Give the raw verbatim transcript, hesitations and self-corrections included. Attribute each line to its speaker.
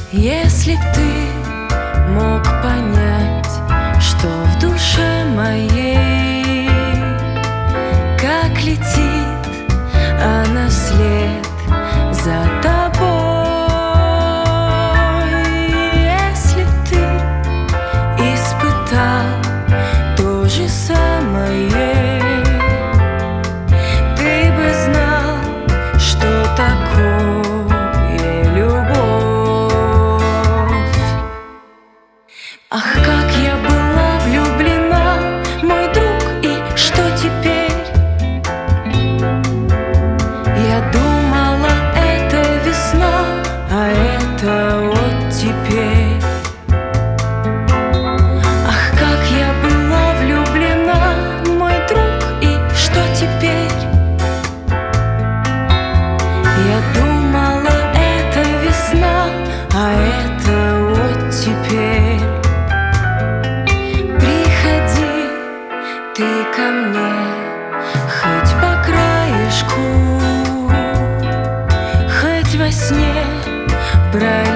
Speaker 1: Если б ты мог понять, что в душе моей, как летит она вслед за тобой. Если б ты испытал то же самое, ты бы знал, что такое любовь. Ах, как я была влюблена, мой друг, и что теперь? Я думала, это весна, а это вот теперь. Ах, как я была влюблена, мой друг, и что теперь? Я думала, это весна, а это вот теперь. Приходи ты ко мне хоть по краешку, хоть во сне брать.